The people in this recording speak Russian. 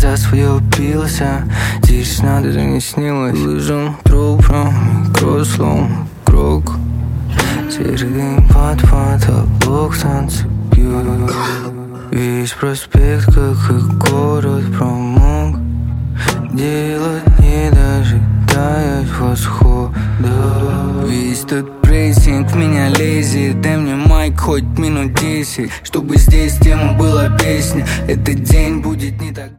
за свое бился. Тишина даже не снилась. Лыжом трупом, микрослом, круг. Серый дым под потолок танцует. Весь проспект, как и город, промок. Делать не дожидаясь восхода. Весь тот прессинг в меня лезет. Дай мне майк хоть минут 10, чтобы здесь тема была песня. Этот день будет не так.